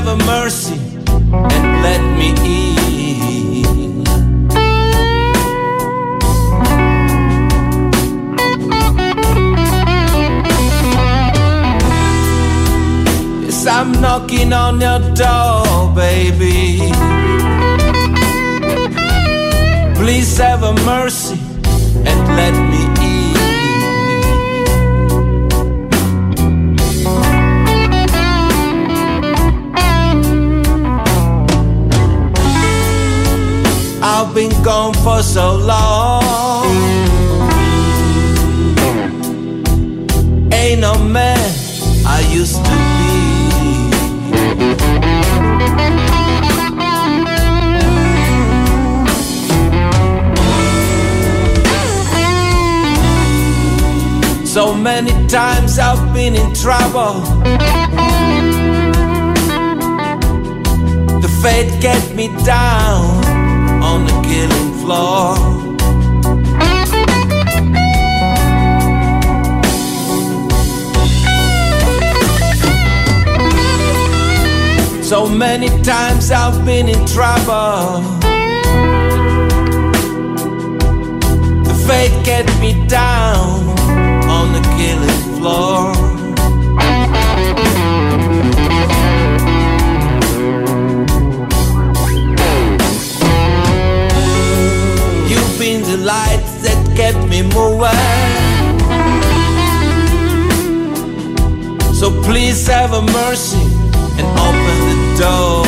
have a mercy and let me eat. Yes, I'm knocking on your door, baby. Please have a mercy and let me eat. I've been gone for so long. Ain't no man I used to be. So many times I've been in trouble. The fate get me down on the killing floor. So many times I've been in trouble. The fate get me down on the killing floor. You've been the light that kept me moving. So please have a mercy and open the door.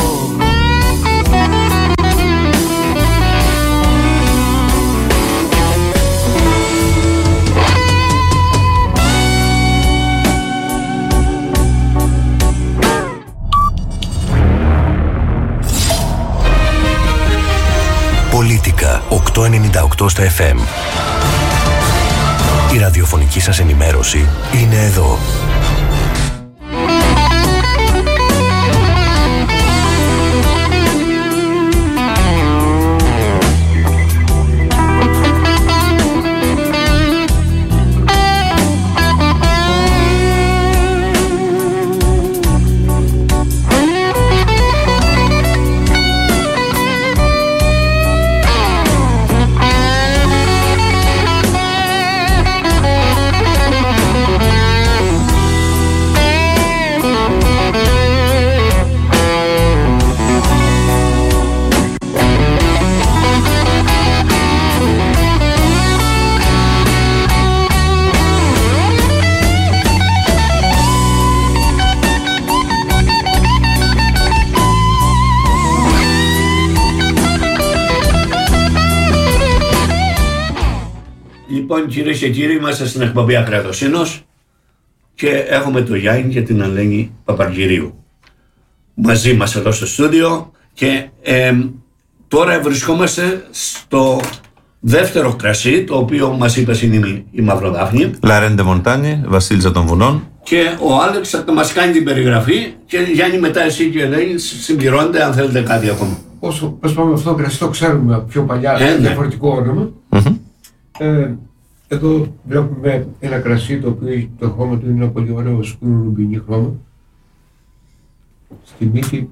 Πολίτικα 898 στα FM. Η ραδιοφωνική σας ενημέρωση είναι εδώ. Λοιπόν, κυρίες και κύριοι, είμαστε στην εκπομπή Ακρατοσύνος και έχουμε τον Γιάννη και την Ελένη Παπαργυρίου μαζί μας εδώ στο στούντιο και τώρα βρισκόμαστε στο δεύτερο κρασί, το οποίο μας είπες είναι η Μαυροδάφνη. Λαρέντε Μοντάνι, Βασίλισσα των Βουνών. Και ο Άλεξ θα μας κάνει την περιγραφή και Γιάννη μετά εσύ και Ελένη συμπληρώνετε αν θέλετε κάτι ακόμα. Όσο πάμε αυτό το κρασί το ξέρουμε από πιο παλιά, διαφορετικό όνομα. Εδώ βλέπουμε ένα κρασί το οποίο το χρώμα του είναι ένα πολύ ωραίο σκούρο ρουμπινί χρώμα. Στη μύτη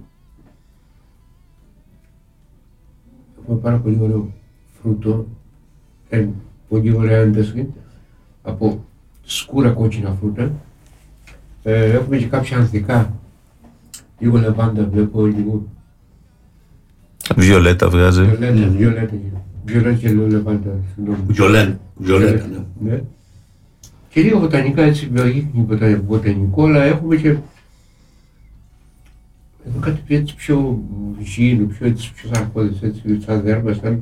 έχουμε πάρα πολύ ωραίο φρούτο, πολύ ωραία ένταση από σκούρα κόκκινα φρούτα. Έχουμε και κάποια ανθικά, λίγο λαβάντα βλέπω, λίγο βιολέτα βγάζει. Βιολέτα και λίγο λαβάντα. Βιολέτα, ναι. Και λίγο βοτανικά, έτσι βοτανικό, αλλά έχουμε και εδώ κάτι έτσι πιο γήινο, πιο σαρκώδες, έτσι σαν δέρμα, σαν...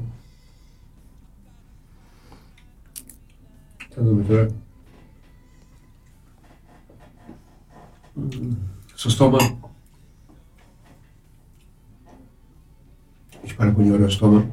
Θα δούμε τώρα. Στο στόμα. Έχει πάρα πολύ ωραίο στόμα.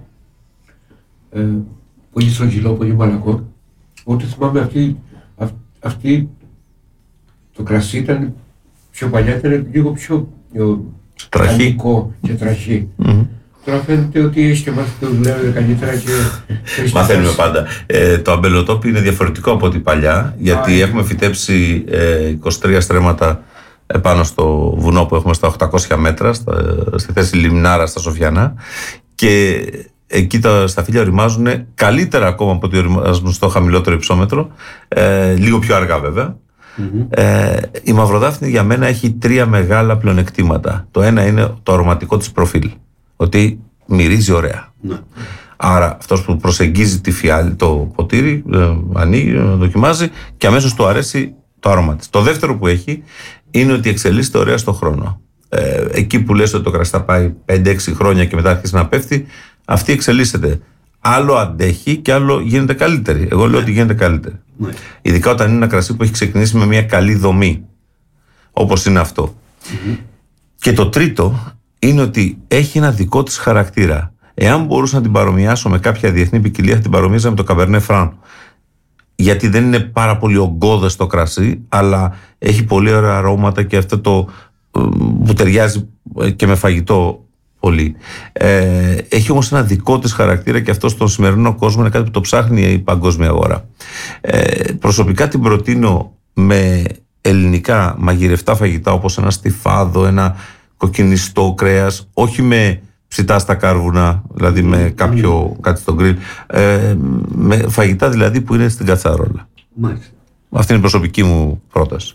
Πολύ στρογγυλό, πολύ μαλακό. Ό,τι θυμάμαι αυτή το κρασί ήταν πιο παλιά, ήταν λίγο πιο τραχικό και τραχή. Τώρα φαίνεται ότι έχει και μάθει το δουλεύει καλύτερα και... Μαθαίνουμε πάντα. Το αμπελοτόπι είναι διαφορετικό από ό,τι παλιά, γιατί έχουμε φυτέψει 23 στρέμματα πάνω στο βουνό που έχουμε στα 800 μέτρα, στη θέση Λιμνάρα στα Σοφιανά, και εκεί στα φύλλα οριμάζουν καλύτερα ακόμα από ότι οριμάζουν στο χαμηλότερο υψόμετρο, λίγο πιο αργά βέβαια. Η μαυροδάφνη για μένα έχει 3 μεγάλα πλεονεκτήματα. Το ένα είναι το αρωματικό της προφίλ, ότι μυρίζει ωραία. Άρα αυτός που προσεγγίζει τη φιάλη, το ποτήρι, ανοίγει, δοκιμάζει και αμέσως του αρέσει το άρωμα της. Το δεύτερο που έχει είναι ότι εξελίσσεται ωραία στον χρόνο. Εκεί που λες ότι το κρασί θα πάει 5-6 χρόνια και μετά αρχίσει να πέφτει, αυτή εξελίσσεται. Άλλο αντέχει και άλλο γίνεται καλύτερη. Εγώ λέω ότι γίνεται καλύτερη. Ειδικά όταν είναι ένα κρασί που έχει ξεκινήσει με μια καλή δομή, όπως είναι αυτό. Και το τρίτο είναι ότι έχει ένα δικό της χαρακτήρα. Εάν μπορούσα να την παρομοιάσω με κάποια διεθνή ποικιλία, θα την παρομοίαζα με το Cabernet Franc. Γιατί δεν είναι πάρα πολύ ογκώδες το κρασί, αλλά έχει πολύ ωραία αρώματα και αυτό το που ταιριάζει και με φαγητό πολύ. Έχει όμως ένα δικό της χαρακτήρα και αυτό στον σημερινό κόσμο είναι κάτι που το ψάχνει η παγκόσμια αγορά. Προσωπικά την προτείνω με ελληνικά μαγειρευτά φαγητά, όπως ένα στιφάδο, ένα κοκκινιστό κρέας, όχι με ψητά στα κάρβουνα, δηλαδή με κάτι στο γκριλ, με φαγητά δηλαδή που είναι στην κατσαρόλα. Αυτή είναι η προσωπική μου πρόταση.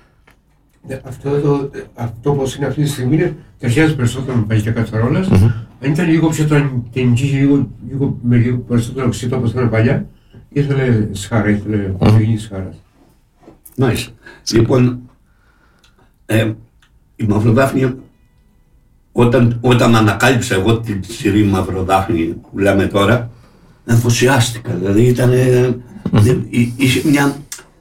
Αυτό όπως είναι αυτή τη στιγμή ταιριάζει περισσότερο με φαγητά κατσαρόλας. Αν ήταν λίγο πιο τεντζή, λίγο περισσότερο οξύτο όπως ήταν παλιά, ήθελε σχάρα, ήθελε πρωτογενή σχάρα. Μάλιστα. Λοιπόν, η μαυροδάφνη, όταν ανακάλυψα εγώ την σειρή μαυροδάφνη που λέμε τώρα, ενθουσιάστηκα. Δηλαδή είχε μια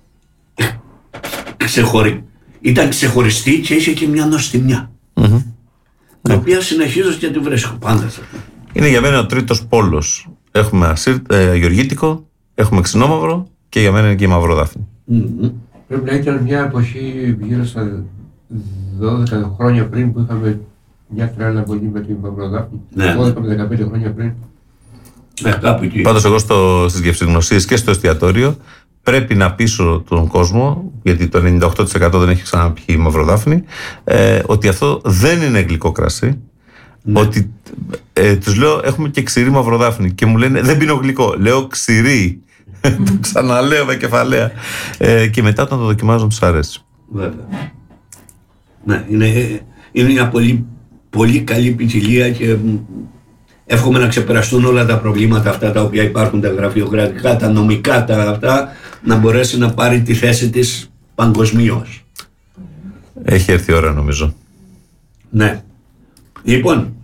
ήταν ξεχωριστή και είχε και μια νοστιμιά. Η οποία συνεχίζω και τη βρίσκω πάντα σε αυτό. Είναι για μένα ο τρίτος πόλος. Έχουμε γεωργίτικο, έχουμε ξινόμαυρο και για μένα είναι και η μαυροδάφνη. Πρέπει να ήταν μια εποχή γύρω στα 12 χρόνια πριν που είχαμε μια τρέλα πολύ με την μαυροδάφνη. 12 με 15 χρόνια πριν. Πάντως εγώ στις γευσηγνωσίες και στο εστιατόριο πρέπει να πείσω τον κόσμο, γιατί το 98% δεν έχει ξαναπιεί μαυροδάφνη, ότι αυτό δεν είναι γλυκό κρασί. Ότι τους λέω έχουμε και ξηρή μαυροδάφνη και μου λένε δεν πίνω γλυκό, λέω ξηρή. Το ξαναλέω με κεφαλαία. Και μετά όταν το δοκιμάζουν τους αρέσει. Βέβαια. Ναι, είναι μια πολύ καλή ποικιλία και εύχομαι να ξεπεραστούν όλα τα προβλήματα αυτά τα οποία υπάρχουν, τα γραφειοκρατικά, τα νομικά, αυτά, να μπορέσει να πάρει τη θέση της παγκοσμίως. Έχει έρθει η ώρα νομίζω. Ναι. Λοιπόν,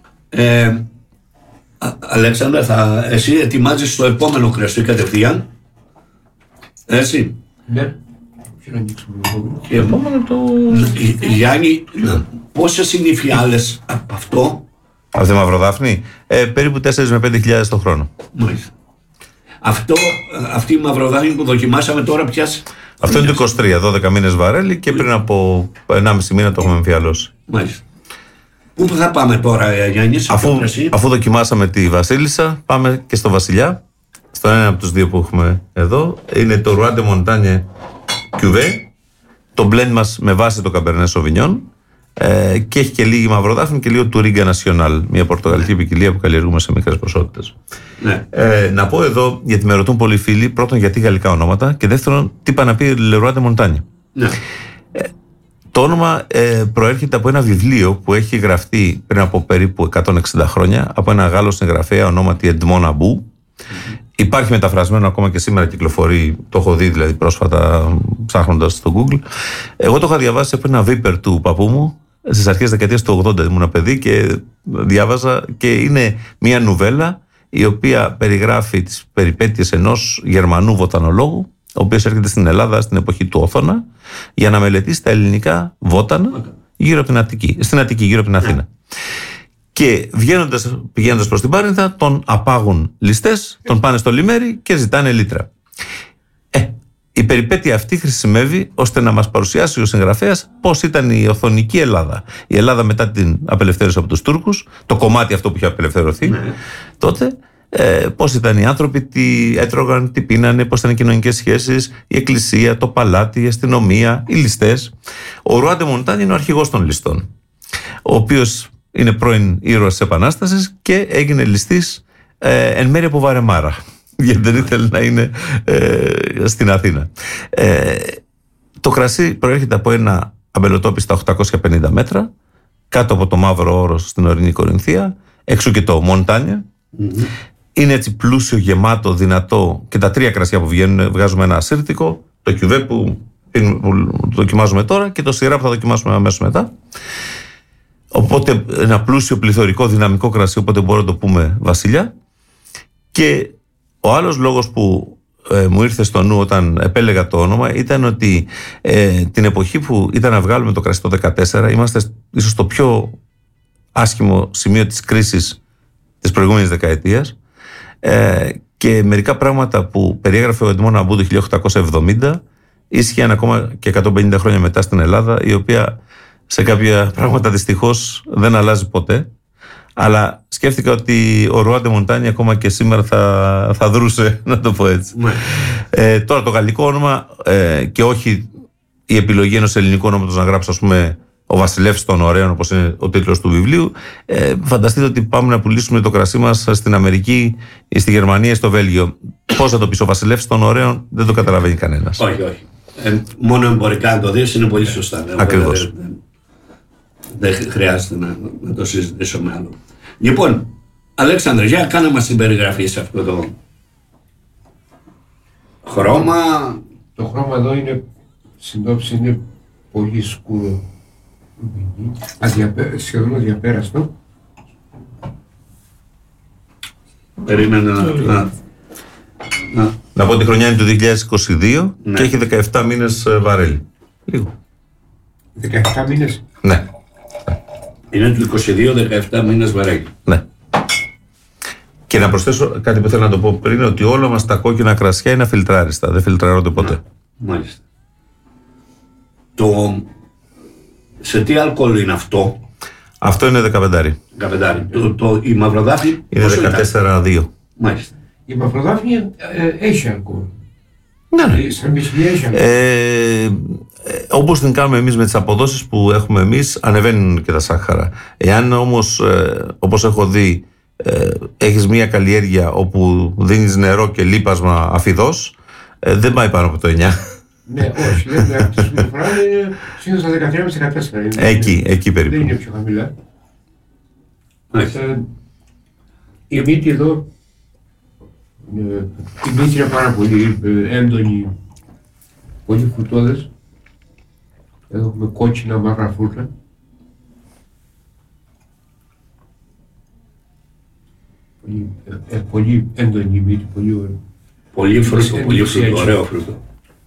Αλέξανδρα, εσύ ετοιμάζεις το επόμενο κρασί κατευθείαν. Έτσι. Ναι. Και επόμενο το... Γιάννη, πόσες είναι οι φιάλες από αυτό? Από τη μαυροδάφνη, περίπου 4 με 5.000 το χρόνο. Μάλιστα. Αυτή η μαυροδάφνη που δοκιμάσαμε τώρα πιάσει. Αυτό είναι το 23, 12 μήνες βαρέλι και πριν από 1,5 μήνα το έχουμε εμφιαλώσει. Μάλιστα. Πού θα πάμε τώρα, Γιάννη, αφού δοκιμάσαμε τη Βασίλισσα, πάμε και στο Βασιλιά. Στον ένα από τους δύο που έχουμε εδώ. Είναι το Roi de Montagne Cuvée. Το blend μας με βάση το Cabernet Sauvignon. Και έχει και λίγη μαυροδάφνη και λίγο Touriga Nacional, μια πορτογαλική ποικιλία που καλλιεργούμε σε μικρές ποσότητες. Ναι. Να πω εδώ, γιατί με ρωτούν πολλοί φίλοι, πρώτον γιατί γαλλικά ονόματα και δεύτερον τι πάει να πει Le Roi de Montagne. Ναι. Το όνομα προέρχεται από ένα βιβλίο που έχει γραφτεί πριν από περίπου 160 χρόνια από ένα Γάλλο συγγραφέα ονόματι Edmond About. Υπάρχει μεταφρασμένο ακόμα και σήμερα, κυκλοφορεί, το έχω δει δηλαδή πρόσφατα ψάχνοντας στο Google. Εγώ το είχα διαβάσει από ένα βίπερ του παππού μου στις αρχές δεκαετίας του 80, ήμουν παιδί και διάβαζα, και είναι μια νουβέλα η οποία περιγράφει τις περιπέτειες ενός Γερμανού βοτανολόγου, ο οποίος έρχεται στην Ελλάδα στην εποχή του Όθωνα για να μελετήσει τα ελληνικά βότανα γύρω από την Αττική, στην Αττική, γύρω από την Αθήνα. Και πηγαίνοντας προς την Πάρνηθα, τον απάγουν ληστές, τον πάνε στο λιμέρι και ζητάνε λίτρα. Η περιπέτεια αυτή χρησιμεύει ώστε να μας παρουσιάσει ο συγγραφέας πώς ήταν η οθωνική Ελλάδα. Η Ελλάδα μετά την απελευθέρωση από τους Τούρκους, το κομμάτι αυτό που είχε απελευθερωθεί τότε, πώς ήταν οι άνθρωποι, τι έτρωγαν, τι πίνανε, πώς ήταν οι κοινωνικές σχέσεις, η εκκλησία, το παλάτι, η αστυνομία, οι ληστές. Ο Ρουάν ντε Μοντάνι είναι ο αρχηγός των ληστών, ο οποίος είναι πρώην ήρωας της Επανάστασης και έγινε ληστής εν μέρει από Βαρεμάρα, γιατί δεν ήθελε να είναι στην Αθήνα. Το κρασί προέρχεται από ένα αμπελοτόπι στα 850 μέτρα, κάτω από το Μαύρο Όρος στην ορεινή Κορινθία, έξω και το Μοντάνια. Είναι έτσι πλούσιο, γεμάτο, δυνατό, και τα τρία κρασιά που βγαίνουν, βγάζουμε ένα ασύρτικο, το κιουβέ που δοκιμάζουμε τώρα και το σιρά που θα δοκιμάσουμε αμέσως μετά. Οπότε ένα πλούσιο, πληθωρικό, δυναμικό κρασί, οπότε μπορούμε να το πούμε βασιλιά. Και ο άλλος λόγος που μου ήρθε στο νου όταν επέλεγα το όνομα ήταν ότι την εποχή που ήταν να βγάλουμε το κρασί το 2014, είμαστε ίσως στο πιο άσχημο σημείο της κρίσης της προηγούμενης δεκαετίας, και μερικά πράγματα που περιέγραφε ο Εντμόν Αμπού το 1870 ίσχυαν ακόμα και 150 χρόνια μετά στην Ελλάδα, η οποία σε κάποια πράγματα δυστυχώς δεν αλλάζει ποτέ. Αλλά σκέφτηκα ότι ο Ρουάν ντε Μοντάνι ακόμα και σήμερα θα δρούσε, να το πω έτσι. Τώρα το γαλλικό όνομα, και όχι η επιλογή ενός ελληνικού ονόματος να γράψω, ας πούμε, ο Βασιλεύς των Ωραίων, όπως είναι ο τίτλος του βιβλίου. Φανταστείτε ότι πάμε να πουλήσουμε το κρασί μας στην Αμερική, στη Γερμανία ή στο Βέλγιο. Πώς θα το πεις, ο Βασιλεύς των Ωραίων, δεν το καταλαβαίνει κανένας. Όχι, όχι. Μόνο εμπορικά να το δεις είναι πολύ σωστά. Ακριβώς. Δεν χρειάζεται να το συζητήσω με άλλο. Λοιπόν, Αλέξανδρε, για κάνε μας την περιγραφή σε αυτό το χρώμα. Το χρώμα εδώ είναι, συντόψη, είναι πολύ σκούρο. Σχεδόν αδιαπέραστο. Περίμενε να πω ότι η χρονιά είναι του 2022, ναι, και έχει 17 μήνες βαρέλι. Λίγο. 17 μήνες. Ναι. Είναι του 22, 17 μήνες βαρέλι. Ναι. Και να προσθέσω κάτι που θέλω να το πω πριν, ότι όλα μας τα κόκκινα κρασιά είναι αφιλτράριστα, δεν φιλτράρονται ποτέ. Μάλιστα. Σε τι αλκοόλ είναι αυτό? Αυτό είναι 15. Η μαυροδάφνη είναι 14-2. Μάλιστα. Η μαυροδάφνη έχει αλκοόλ. Ναι. Σαν μισή έχει αλκοόλ. Όπως την κάνουμε εμείς με τις αποδόσεις που έχουμε εμείς, ανεβαίνουν και τα σάχαρα. Εάν όμως, όπως έχω δει, έχεις μια καλλιέργεια όπου δίνεις νερό και λίπασμα αφιδός, δεν πάει πάνω από το 9. Ναι, όχι, δεν είναι. Αυτή τη φορά είναι συνήθως στα 13-14. Εκεί περίπου. Δεν είναι πιο χαμηλά. Η μύτη εδώ, η μύτη είναι πάρα πολύ έντονη, πολύ φρουτώδες. Εδώ έχουμε κόκκινα μαύρα φρούτα. Πολύ έντονη η μύτη, πολύ ωραία. Πολύ φρούτο, ωραίο φρούτο.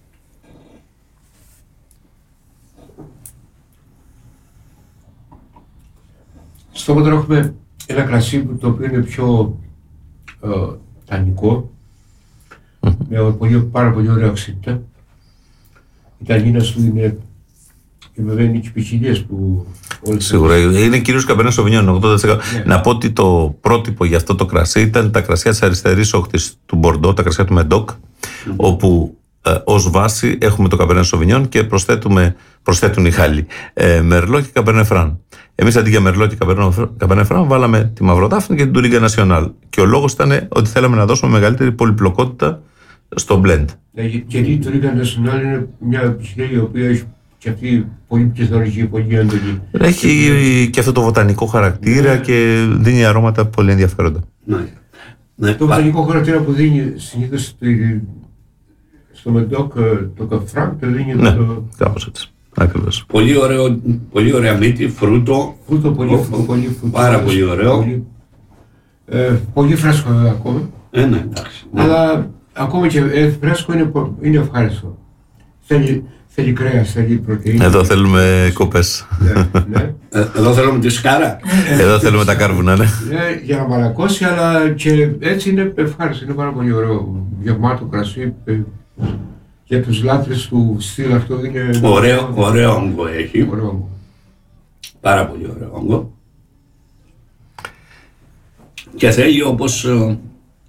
Στο κοντρό έχουμε ένα κρασί το οποίο είναι πιο τανικό, με πάρα πολύ ωραία οξύτητα. Η τανίνας του είναι, βέβαια είναι και ποικιλίες που... Σίγουρα, είναι κυρίως Καμπερνέ Σοβινιόν, 80%. Ναι. Να πω ότι το πρότυπο για αυτό το κρασί ήταν τα κρασιά της αριστερής όχθης του Μπορντό, τα κρασιά του Μεντόκ, όπου ως βάση έχουμε το Καμπερνέ Σοβινιόν και προσθέτουν οι Γάλλοι Μερλό και Καμπερνέ Φραν. Εμείς αντί για Μερλό και Καμπερνέ Φραν βάλαμε τη Μαυροδάφνη και την Τουρίγκα Νασιονάλ. Και ο λόγος ήταν ότι θέλαμε να δώσουμε μεγαλύτερη πολυπλοκότητα στο blend. Γιατί η Τουρίγκα Νασιονάλ είναι μια ποικιλία η οποία έχει και αυτή πολύ πληθωρική, πολύ έντονη. Έχει και αυτό το βοτανικό χαρακτήρα και δίνει αρώματα πολύ ενδιαφέροντα. Ναι. Το βοτανικό χαρακτήρα που δίνει συνήθως στο Μεντόκ το καφράν, το δίνει ναι, κάπως έτσι. Ακριβώς. Πολύ ωραία μύτη, φρούτο. Πολύ πάρα πολύ ωραίο. Πολύ φρέσκο ακόμα. Ναι, εντάξει. Αλλά ακόμα και φρέσκο είναι ευχάριστο. Θέλει κρέας, θέλει πρωτεΐνη. Εδώ θέλουμε κοπές. Ναι. Εδώ θέλουμε τη σκάρα. Εδώ θέλουμε τα κάρβουνα, ναι. Για να μαλακώσει, αλλά και έτσι είναι ευχάριστο. Είναι πάρα πολύ ωραίο. Γεμάτο κρασί. Για τους λάτρες του στυλ αυτό είναι... Ωραίο όγκο έχει. Πάρα πολύ ωραίο όγκο. Και θέλει, όπως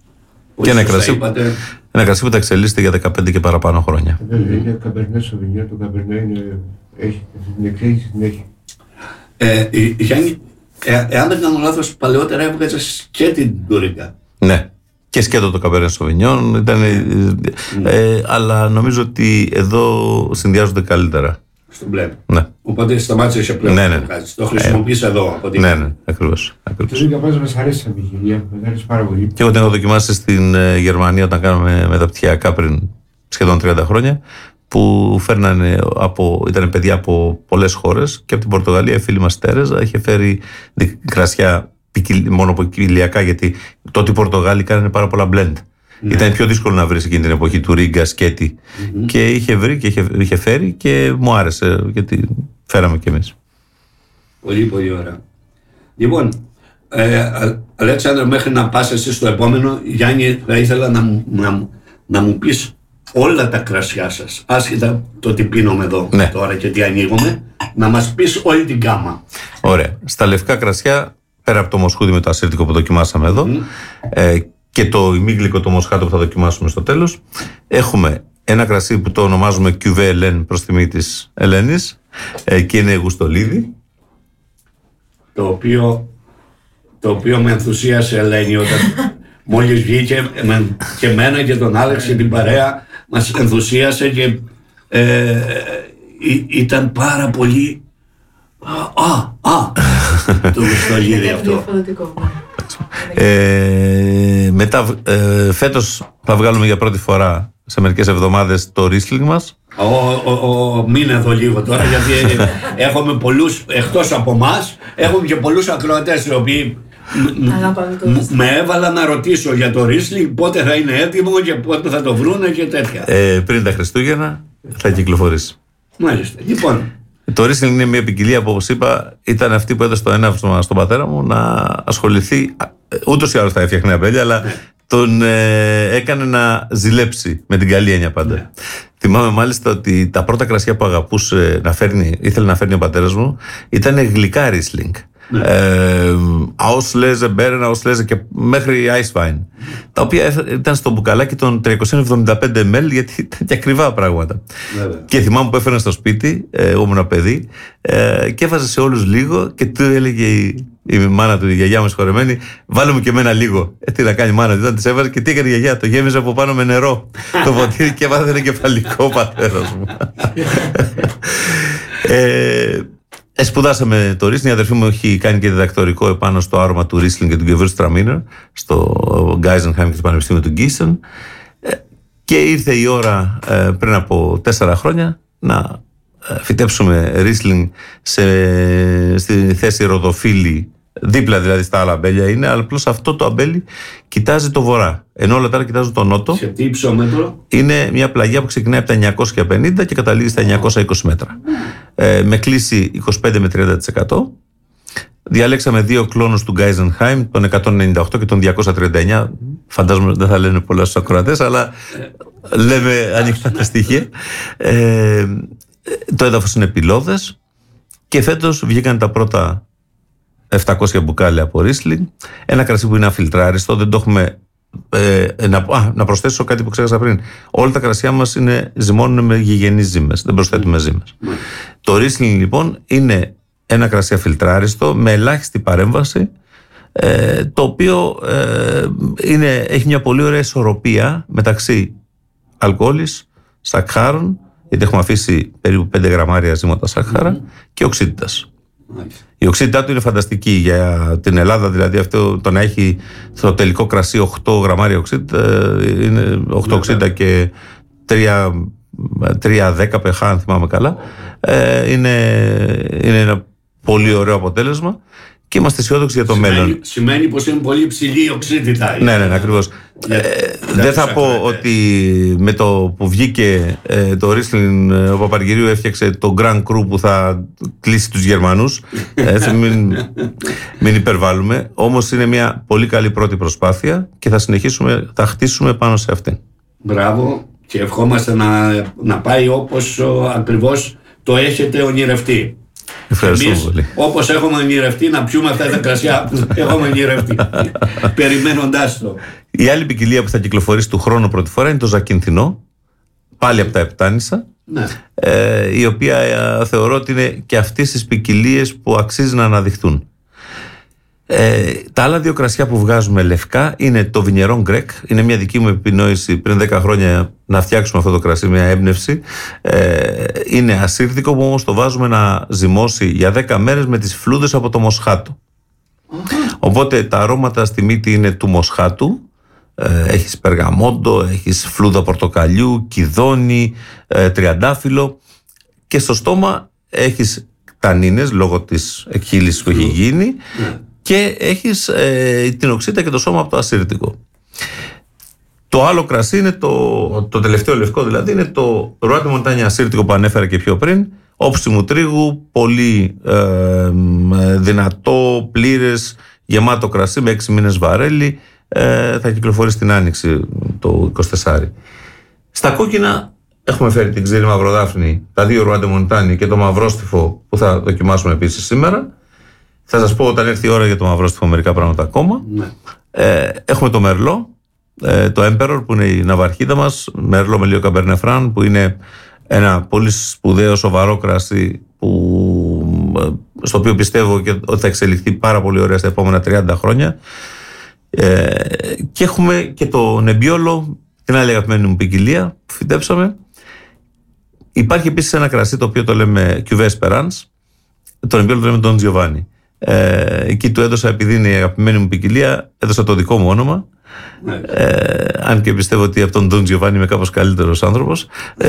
Και ένα κρασί που θα εξελίσσεται για 15 και παραπάνω χρόνια. Είναι Cabernet Sauvignon, το Cabernet έχει την εξέλιξη την έχει. Γιάννη, εάν δεν κάνω λάθος, παλαιότερα έβγαζες και την Τουρίγκα. Ναι, και σκέτο το Cabernet Sauvignon, αλλά νομίζω ότι εδώ συνδυάζονται καλύτερα. Στον μπλε. Ναι. Οπότε σταμάτησες πλέον να το βγάζεις. Το χρησιμοποιείς εδώ. Ναι, ακριβώς. Το Τουρίγκα μας αρέσει σαν ποικιλία, μας αρέσει πάρα πολύ. Και εγώ την έχω δοκιμάσει στην Γερμανία όταν κάναμε μεταπτυχιακά πριν σχεδόν 30 χρόνια, που φέρνανε ήταν παιδιά από πολλές χώρες, και από την Πορτογαλία η φίλη μας Τέρεζα είχε φέρει κρασιά μονοποκυλιακά, γιατί τότε οι Πορτογάλοι κάνανε πάρα πολλά blend. Ναι. Ήταν πιο δύσκολο να βρεις εκείνη την εποχή του Ρίγκα, Σκέτη. Και είχε βρει και είχε φέρει και μου άρεσε, γιατί φέραμε κι εμείς. Πολύ πολύ ωραία. Λοιπόν, Αλέξανδρο, μέχρι να πας εσύ στο επόμενο, Γιάννη, θα ήθελα να μου πεις όλα τα κρασιά σας, άσχετα το τι πίνουμε εδώ τώρα και τι ανοίγουμε, να μας πεις όλη την γκάμα. Ωραία. Στα λευκά κρασιά, πέρα από το μοσχούδι με το ασύρτικο που δοκιμάσαμε εδώ, και το ημίγλικο το μοσχάτο που θα δοκιμάσουμε στο τέλος, έχουμε ένα κρασί που το ονομάζουμε Cuvée Hélène προς τιμή της Ελένης, και είναι γουστολίδι. Το οποίο με ενθουσίασε, Ελένη, όταν μόλις βγήκε και εμένα και τον Άλεξ και την παρέα, μας ενθουσίασε και ήταν πάρα πολύ το γουστολίδι αυτό. Μετά φέτος θα βγάλουμε για πρώτη φορά σε μερικές εβδομάδες το Riesling μας. Μείνε εδώ λίγο τώρα, γιατί έχουμε πολλούς, εκτός από εμάς, έχουμε και πολλούς ακροατές οι οποίοι με έβαλα να ρωτήσω για το Riesling, πότε θα είναι έτοιμο και πότε θα το βρούνε και τέτοια. Πριν τα Χριστούγεννα θα κυκλοφορήσει. Μάλιστα. Λοιπόν, το Riesling είναι μια ποικιλία που, όπως είπα, ήταν αυτή που έδωσε το έναυσμα στον πατέρα μου να ασχοληθεί. Ούτως ή άλλως θα έφτιαχνε αμπέλια, αλλά τον έκανε να ζηλέψει με την καλή έννοια πάντα. Ναι. Θυμάμαι μάλιστα ότι τα πρώτα κρασιά που αγαπούσε ήθελε να φέρνει ο πατέρας μου, ήταν γλυκά Riesling. Ναι. Auslese, Bären, Auslese και μέχρι Ice Wine, τα οποία ήταν στο μπουκαλάκι των 375 ml, γιατί ήταν και ακριβά πράγματα. Βέβαια. Και θυμάμαι που έφερα στο σπίτι, εγώ ήμουν παιδί, και έβαζε σε όλους λίγο και του έλεγε η μάνα του, η γιαγιά μου συγχωρεμένη, βάλε μου και εμένα λίγο. Τι να κάνει η μάνα του, δεν της έβαζε, και τι έκανε η γιαγιά, το γέμιζε από πάνω με νερό το ποτήρι και έβαζε ένα κεφαλικό ο πατέρας μου. Σπουδάσαμε το Riesling. Η αδερφή μου έχει κάνει και διδακτορικό επάνω στο άρωμα του Riesling και του Gewürztraminer στο Geisenheim και το Πανεπιστήμιο του Gießen. Και ήρθε η ώρα πριν από 4 χρόνια να φυτέψουμε Riesling στη θέση ροδοφύλλη, δίπλα δηλαδή στα άλλα αμπέλια είναι, αλλά απλώς αυτό το αμπέλι κοιτάζει το βορρά, ενώ όλα τα άλλα κοιτάζουν τον νότο. Σε τι υψόμετρο? Είναι μια πλαγιά που ξεκινάει από τα 950 και καταλήγει στα 920 μέτρα. Με κλίση 25 με 30%. Διαλέξαμε 2 κλόνους του Geisenheim, τον 198 και τον 239. Φαντάζομαι δεν θα λένε πολλά στους ακροατές, αλλά λέμε ανοιχτά τα στοιχεία. Το έδαφος είναι πυλώδες και φέτος βγήκαν τα πρώτα 700 μπουκάλια από Riesling. Ένα κρασί που είναι αφιλτράριστο, δεν το έχουμε. Να προσθέσω κάτι που ξέχασα πριν. Όλα τα κρασιά μας ζυμώνουν με γηγενείς ζύμες, δεν προσθέτουμε ζύμες. Το Riesling λοιπόν είναι ένα κρασί αφιλτράριστο με ελάχιστη παρέμβαση, το οποίο έχει μια πολύ ωραία ισορροπία μεταξύ αλκοόλης, σακχάρων, γιατί έχουμε αφήσει περίπου 5 γραμμάρια ζύματα σακχάρα, και οξύτητας. Η οξύτητά του είναι φανταστική για την Ελλάδα, δηλαδή αυτό το να έχει στο τελικό κρασί 8 γραμμάρια οξύτητα, είναι 8 οξύτητα και 3-10 pH, αν θυμάμαι καλά, είναι ένα πολύ ωραίο αποτέλεσμα και είμαστε αισιόδοξοι για το μέλλον. Σημαίνει πως είναι πολύ υψηλή η οξύτητα. Ναι, ακριβώς. Δεν θα πω ότι με το που βγήκε το Riesling, ο Παπαργυρίου έφτιαξε το Grand Cru που θα κλείσει τους Γερμανούς. Μην υπερβάλλουμε. Όμως είναι μια πολύ καλή πρώτη προσπάθεια και θα χτίσουμε πάνω σε αυτήν. Μπράβο, και ευχόμαστε να πάει όπως ακριβώς το έχετε ονειρευτεί. Ευχαριστούμε πολύ. Όπως έχουμε ονειρευτεί να πιούμε αυτά τα κρασιά, έχουμε ονειρευτεί. Περιμένοντάς το. Η άλλη ποικιλία που θα κυκλοφορήσει του χρόνου πρώτη φορά είναι το Ζακυνθινό, πάλι από τα Επτάνησα. Ναι. Η οποία θεωρώ ότι είναι και αυτές τις ποικιλίες που αξίζει να αναδειχθούν. Τα άλλα δύο κρασιά που βγάζουμε λευκά είναι το Vigneron Grec. Είναι μια δική μου επινόηση πριν 10 χρόνια να φτιάξουμε αυτό το κρασί, μια έμπνευση. Είναι ασύρτικο που όμως το βάζουμε να ζυμώσει για 10 μέρες με τις φλούδες από το μοσχάτο. Οπότε τα αρώματα στη μύτη είναι του μοσχάτου. Έχεις περγαμόντο, έχεις φλούδα πορτοκαλιού, κιδόνι, τριαντάφυλλο και στο στόμα έχεις τανίνες λόγω της εκχύλησης που έχει γίνει και έχεις την οξύτα και το σώμα από το ασύρτικο. Το άλλο κρασί είναι το τελευταίο λευκό, δηλαδή είναι το Roi de Montagne ασύρτικο που ανέφερα και πιο πριν, όψιμου τρίγου, πολύ δυνατό, πλήρες, γεμάτο κρασί με 6 μήνες βαρέλι. Θα κυκλοφορήσει την Άνοιξη το 24. Στα κόκκινα έχουμε φέρει την ξύρη μαυροδάφνη, τα δύο Roi de Montagne και το μαυρόστιφο που θα δοκιμάσουμε επίσης σήμερα. Θα σας πω όταν έρθει η ώρα για το μαυρόστιφο μερικά πράγματα ακόμα. Ναι. Έχουμε το Merlot, το Emperor που είναι η ναυαρχίδα μας, Merlot με λίγο Cabernet Franc που είναι ένα πολύ σπουδαίο σοβαρό κρασί στο οποίο πιστεύω και ότι θα εξελιχθεί πάρα πολύ ωραία στα επόμενα 30 χρόνια. Και έχουμε και το Nebbiolo, την άλλη αγαπημένη μου ποικιλία που φυτέψαμε. Υπάρχει επίσης ένα κρασί το οποίο το λέμε Cuvée Espérance. Το Nebbiolo το λέμε Don Giovanni. Εκεί του έδωσα, επειδή είναι η αγαπημένη μου ποικιλία, έδωσα το δικό μου όνομα. Αν και πιστεύω ότι από τον Don Giovanni είμαι κάπως καλύτερος άνθρωπος.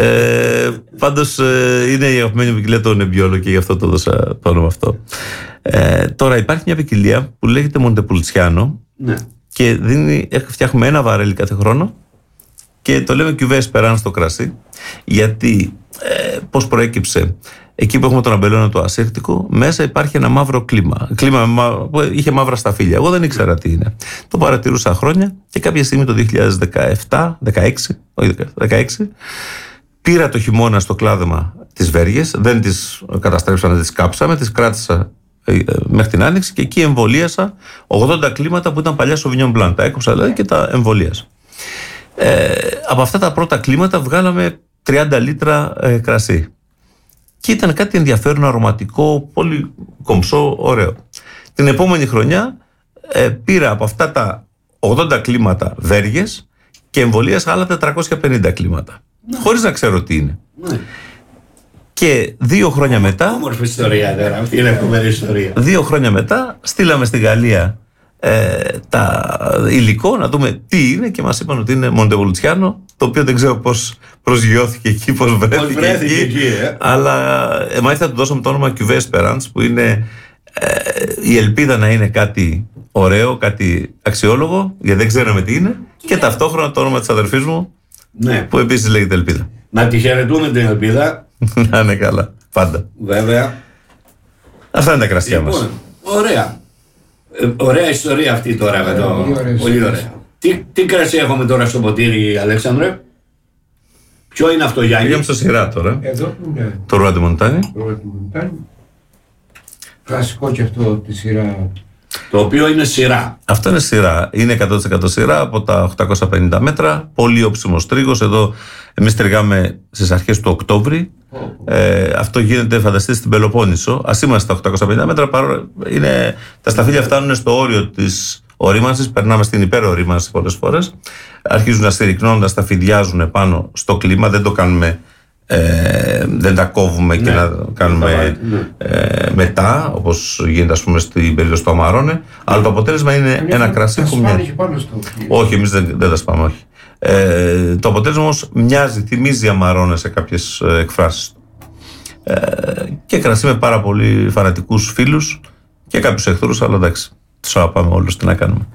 Πάντως είναι η αγαπημένη μου ποικιλία το Nebbiolo και γι' αυτό το έδωσα το όνομα αυτό. Τώρα υπάρχει μια ποικιλία που λέγεται Montepulciano. Ναι. Και φτιάχνουμε ένα βαρέλι κάθε χρόνο και το λέμε Cuvée Espérance το κρασί, γιατί πώς προέκυψε, εκεί που έχουμε τον αμπελόνο το ασύρτικο, μέσα υπάρχει ένα μαύρο κλίμα που είχε μαύρα σταφύλια. Εγώ δεν ήξερα τι είναι. Το παρατηρούσα χρόνια και κάποια στιγμή το 2016 πήρα το χειμώνα στο κλάδεμα τις βέργες, δεν τις καταστρέψαμε, τις κάψαμε, τις κράτησα μέχρι την Άνοιξη και εκεί εμβολίασα 80 κλίματα που ήταν παλιά Sauvignon Blanc. Τα έκοψα δηλαδή και τα εμβολίασα. Από αυτά τα πρώτα κλίματα βγάλαμε 30 λίτρα κρασί. Και ήταν κάτι ενδιαφέρον, αρωματικό, πολύ κομψό, ωραίο. Την επόμενη χρονιά πήρα από αυτά τα 80 κλίματα βέργες και εμβολίασα άλλα 450 κλίματα. Χωρίς να ξέρω τι είναι. Και 2 χρόνια μετά. Όμορφη ιστορία τώρα, αυτή είναι φοβερή ιστορία. 2 χρόνια μετά στείλαμε στη Γαλλία τα υλικό να δούμε τι είναι και μας είπαν ότι είναι Montepulciano, το οποίο δεν ξέρω πώς προσγειώθηκε εκεί, πώς βρέθηκε εκεί. Αλλά μάλιστα του δώσαμε το όνομα Cuvée Espérance, που είναι η ελπίδα να είναι κάτι ωραίο, κάτι αξιόλογο, γιατί δεν ξέραμε τι είναι, και ταυτόχρονα το όνομα της αδερφής μου, ναι, που επίσης λέγεται Ελπίδα. Να τη χαιρετούμε την Ελπίδα. Να είναι καλά, πάντα. Βέβαια. Αυτά είναι τα κρασιά μας. Ωραία. Ωραία ιστορία αυτή τώρα. Πολύ ωραία. Τι κρασί έχουμε τώρα στο ποτήρι, Αλέξανδρε? Ποιο είναι αυτό, Γιάννη? Πήγαμε στο σειρά τώρα. Εδώ είναι το Roi de Montagne. Κλασικό και αυτό τη σειρά. Το οποίο είναι σειρά. Αυτό είναι σειρά. Είναι 100% σειρά από τα 850 μέτρα. Πολύ όψιμος τρίγος. Εδώ εμείς τριγάμε στις αρχές του Οκτώβρη. Αυτό γίνεται, φανταστείτε, στην Πελοπόννησο. Ας είμαστε στα 850 μέτρα. Τα σταφύλια φτάνουν στο όριο της ορίμανσης. Περνάμε στην υπερορίμανση πολλές φορές. Αρχίζουν να συρρυκνώνουν, να σταφυδιάζουν πάνω στο κλίμα. Δεν το κάνουμε. Δεν τα κόβουμε και να κάνουμε μετά, όπως γίνεται ας πούμε στην περίπτωση του Αμαρώνε, αλλά το αποτέλεσμα είναι ένα κρασί που μοιάζει. Όχι, εμείς δεν τα σπάμε, όχι. Το αποτέλεσμα όμως θυμίζει Αμαρώνε σε κάποιες εκφράσεις. Και κρασί με πάρα πολύ φανατικούς φίλους και κάποιους εχθρούς, αλλά εντάξει, τους αγαπάμε όλους, τι να κάνουμε.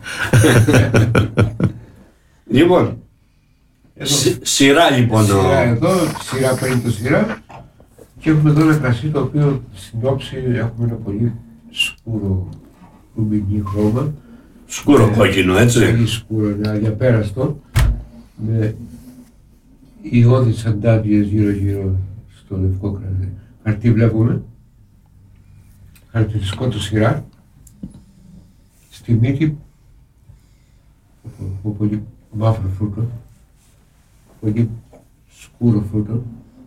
Λοιπόν, σειρά λοιπόν. Σειρά παίρνει το σειρά και έχουμε εδώ ένα κρασί το οποίο στην όψη έχουμε ένα πολύ σκούρο ρουμπινί χρώμα. Σκούρο κόκκινο, έτσι. Πολύ σκούρο, αδιαπέραστο, με ιώδεις αντάβιες γύρω-γύρω στο λευκό χαρτί βλέπουμε. χαρακτηριστικό του σειρά, στη μύτη από πολύ μαύρο φρούτο, πολύ σκούρο φρούτο.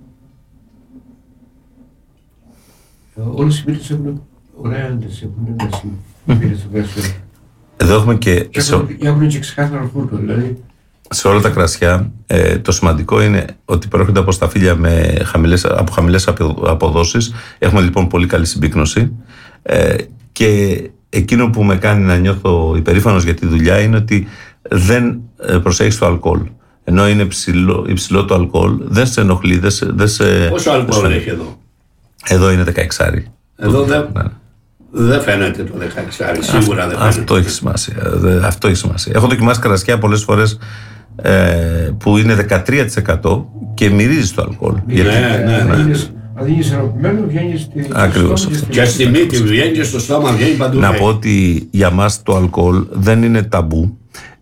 Όλες οι μύτες έχουν ωραία ένταση, έχουν ένταση μύτες στο κρασί. Εδώ έχουμε και έχουν και ξεκάθαρο φρούτο, δηλαδή. Σε όλα τα κρασιά, το σημαντικό είναι ότι προέρχονται από σταφύλια από χαμηλές αποδόσεις. Έχουμε λοιπόν πολύ καλή συμπίκνωση. Και εκείνο που με κάνει να νιώθω υπερήφανος για τη δουλειά είναι ότι δεν προσέχεις το αλκοόλ. Ενώ είναι υψηλό το αλκοόλ, δεν σε ενοχλεί. Πόσο αλκοόλ έχει εδώ? Εδώ είναι 16. Εδώ δεν φαίνεται το 16, σίγουρα δεν φαίνεται. Αυτό έχει σημασία. Έχω δοκιμάσει κρασιά πολλές φορές που είναι 13% και μυρίζει το αλκοόλ. Αν είναι ισορροπημένο, βγαίνει στη Ακριβώς. Και στη μύτη βγαίνει και στο στόμα βγαίνει παντού. Να πω ότι για μας το αλκοόλ δεν είναι ταμπού.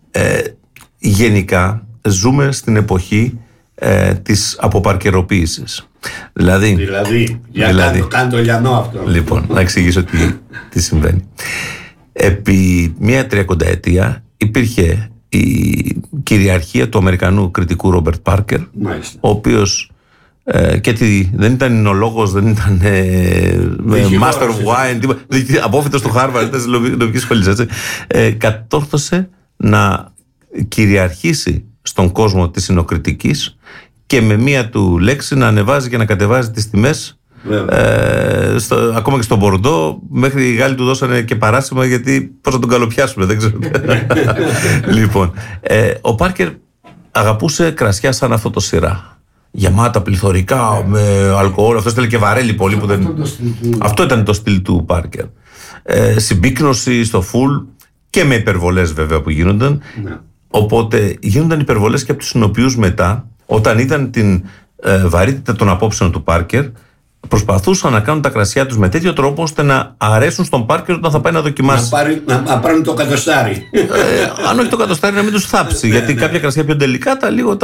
Γενικά ζούμε στην εποχή της αποπαρκεροποίησης. Δηλαδή, κάνει το λιανό αυτό. Λοιπόν, να εξηγήσω τι συμβαίνει. Επί μία 30ετία υπήρχε η κυριαρχία του Αμερικανού κριτικού Ρόμπερτ Πάρκερ, ο οποίος δεν ήταν εινολόγος, δεν ήταν master of wine, απόφοιτος του Χάρβαρντ, ήταν στη νομική σχολή, έτσι. Κατόρθωσε να κυριαρχήσει στον κόσμο της εινοκριτικής και με μία του λέξη να ανεβάζει και να κατεβάζει τις τιμές. Ακόμα και στον Μπορντό, μέχρι οι Γάλλοι του δώσανε και παράσημα, γιατί πώς να τον καλοπιάσουμε, δεν ξέρω. Λοιπόν, ο Πάρκερ αγαπούσε κρασιά σαν αυτό το σειρά. Γεμάτα, πληθωρικά, με αλκοόλ. Αυτό ήθελε και βαρέλι πολύ. Αυτό ήταν το στυλ του Πάρκερ. Συμπίκνωση στο φουλ και με υπερβολές βέβαια που γίνονταν. Οπότε γίνονταν υπερβολές και από τους συνοποιούς μετά, όταν είδαν την βαρύτητα των απόψεων του Πάρκερ, προσπαθούσαν να κάνουν τα κρασιά τους με τέτοιο τρόπο ώστε να αρέσουν στον Πάρκερ όταν θα πάει να δοκιμάσει. Να πάρουν το κατοστάρι. Αν όχι το κατοστάρι, να μην τους θάψει. Γιατί κάποια κρασιά πιο τελικά λίγο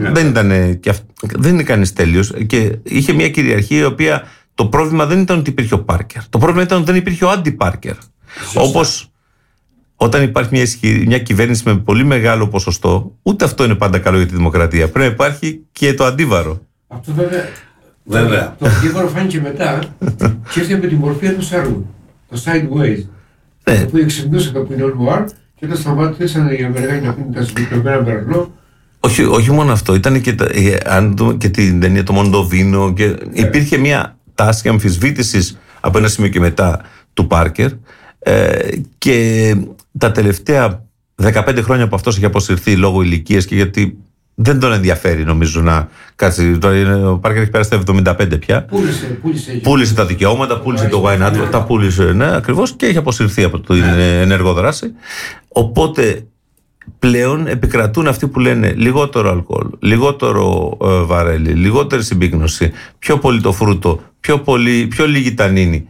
δεν είναι κανείς τέλειος. Και είχε μια κυριαρχία η οποία το πρόβλημα δεν ήταν ότι υπήρχε ο Πάρκερ. Το πρόβλημα ήταν ότι δεν υπήρχε ο αντι-Πάρκερ. Όπως όταν υπάρχει μια κυβέρνηση με πολύ μεγάλο ποσοστό, ούτε αυτό είναι πάντα καλό για τη δημοκρατία. Πρέπει να υπάρχει και το αντίβαρο. Αυτό βέβαια. Το αντίβαρο φάνηκε μετά και ήρθε με τη μορφή του Σάρου. Το Sideways. Που εξυπνούσε το Pinot Noir και όταν σταμάτησαν οι Αμερικάνοι να πίνουν τα συγκεκριμένα Μπερνό. Όχι μόνο αυτό. Ήταν αν δούμε και την ταινία το Μοντοβίνο. Υπήρχε μια τάση αμφισβήτησης από ένα σημείο και μετά του Πάρκερ. Και τα τελευταία 15 χρόνια που αυτός έχει αποσυρθεί λόγω ηλικίας και γιατί δεν τον ενδιαφέρει νομίζω να κάτσει. Ο Πάρκερ έχει περάσει τα 75 πια. Πούλησε τα δικαιώματα, πούλησε το wine art, τα πούλησε, ναι, ακριβώς, και έχει αποσυρθεί από την ενεργό δράση. Οπότε πλέον επικρατούν αυτοί που λένε λιγότερο αλκοόλ, λιγότερο βαρέλι, λιγότερη συμπίκνωση, πιο πολύ το φρούτο, πιο λίγη τανίνη.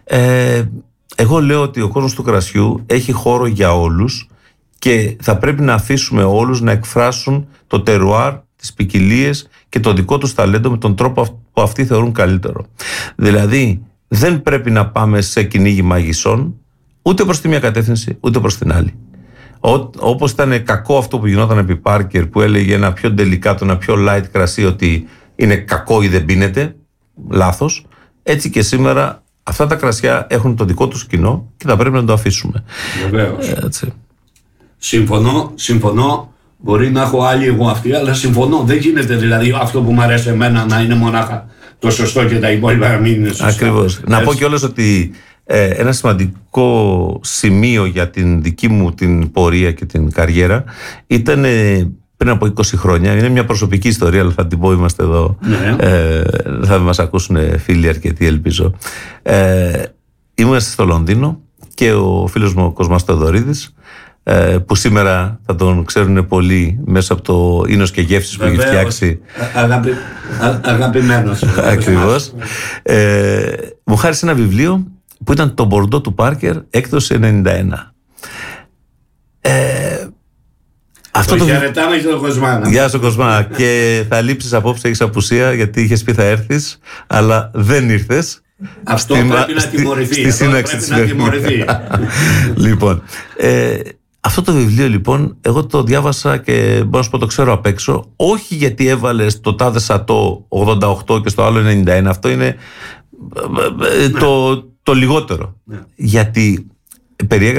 Εγώ λέω ότι ο κόσμος του κρασιού έχει χώρο για όλους και θα πρέπει να αφήσουμε όλους να εκφράσουν το τερουάρ, τις ποικιλίες και το δικό τους ταλέντο με τον τρόπο που αυτοί θεωρούν καλύτερο. Δηλαδή δεν πρέπει να πάμε σε κυνήγι μαγισσών ούτε προς τη μία κατεύθυνση ούτε προς την άλλη. Όπως ήταν κακό αυτό που γινόταν επί Πάρκερ, που έλεγε ένα πιο delicate, ένα πιο light κρασί ότι είναι κακό ή δεν πίνεται, λάθος, έτσι και σήμερα αυτά τα κρασιά έχουν το δικό τους κοινό και θα πρέπει να το αφήσουμε. Βεβαίως. Συμφωνώ. Μπορεί να έχω άλλη εγώ αυτή, αλλά συμφωνώ. Δεν γίνεται δηλαδή αυτό που μου αρέσει εμένα να είναι μονάχα το σωστό και τα υπόλοιπα να μην είναι σωστά. Ακριβώς. Να πω κιόλας ότι ένα σημαντικό σημείο για την δική μου την πορεία και την καριέρα ήταν πριν από 20 χρόνια. Είναι μια προσωπική ιστορία, αλλά θα την πω, είμαστε εδώ. Ναι. Θα μας ακούσουν φίλοι αρκετοί, ελπίζω. Είμαστε στο Λονδίνο και ο φίλος μου ο Κοσμάς Θεοδωρίδης, που σήμερα θα τον ξέρουν πολύ μέσα από το Ίνος και Γεύσεις που έχει φτιάξει. Αγαπημένος. Ακριβώς. Μου χάρισε ένα βιβλίο που ήταν το Μπορντό του Πάρκερ, έκδοση 91. Αυτό το χαιρετάμε στον Κοσμά. Γεια σου Κοσμά. Και θα λείψεις απόψε, έχεις απουσία, γιατί είχες πει θα έρθεις, αλλά δεν ήρθες. Αυτό πρέπει να τιμωρηθεί. Στη σύναξη της τιμωρηθεί. Λοιπόν, αυτό το βιβλίο λοιπόν εγώ το διάβασα και μπορώ να σου πω το ξέρω απ' έξω, όχι γιατί έβαλε το τάδε σατό 88 και στο άλλο 91, αυτό είναι το λιγότερο. Γιατί περιέγραψε